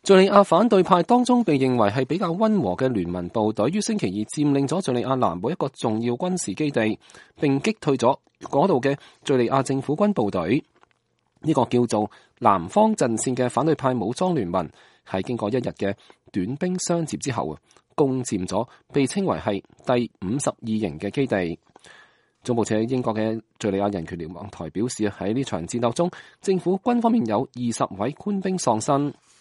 敘利亞反對派當中被認為係比較溫和嘅聯盟部隊於星期二佔領咗敘利亞南部一個重要軍事基地，並擊退咗嗰度嘅敘利亞政府軍部隊。呢個叫做南方陣線嘅反對派武裝聯盟喺經過一日嘅短兵相接之後，攻佔咗被稱為係第52營嘅基地。總部設喺英國嘅敘利亞人權瞭望台表示，喺呢場戰鬥中，政府軍方面有20位官兵喪生。